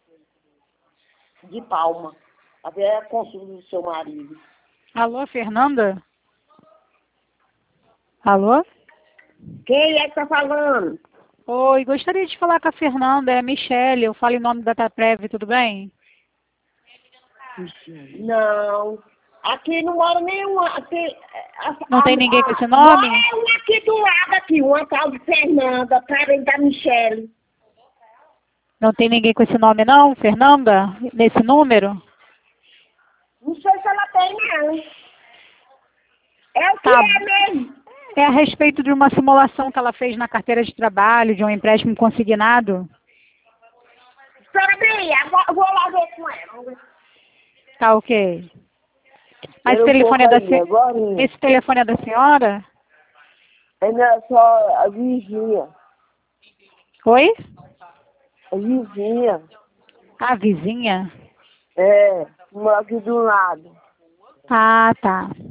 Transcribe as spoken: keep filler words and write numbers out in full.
De Palma. Até a consulta do seu marido. Alô, Fernanda? Alô? Quem é que tá falando? Oi, gostaria de falar com a Fernanda, é a Michele, eu falo em nome da Taprev, tudo bem? Não. Aqui não mora nenhuma. Aqui, a, Não a, tem ninguém com a, esse nome? mora uma aqui do lado, aqui, uma tal de Fernanda, parente da Michele. Não tem ninguém com esse nome não, Fernanda? Nesse número? Não sei se ela tem, não. É o que Tá. é mesmo. É a respeito de uma simulação que ela fez na carteira de trabalho, de um empréstimo consignado? Peraí, agora vou lá ver com ela. Tá ok. Mas o Espera um telefone pouco é da aí, senhora? agora. Esse telefone é da senhora? Ainda é só a vizinha. Oi? A vizinha. A vizinha? É, mora aqui do lado. Ah, tá.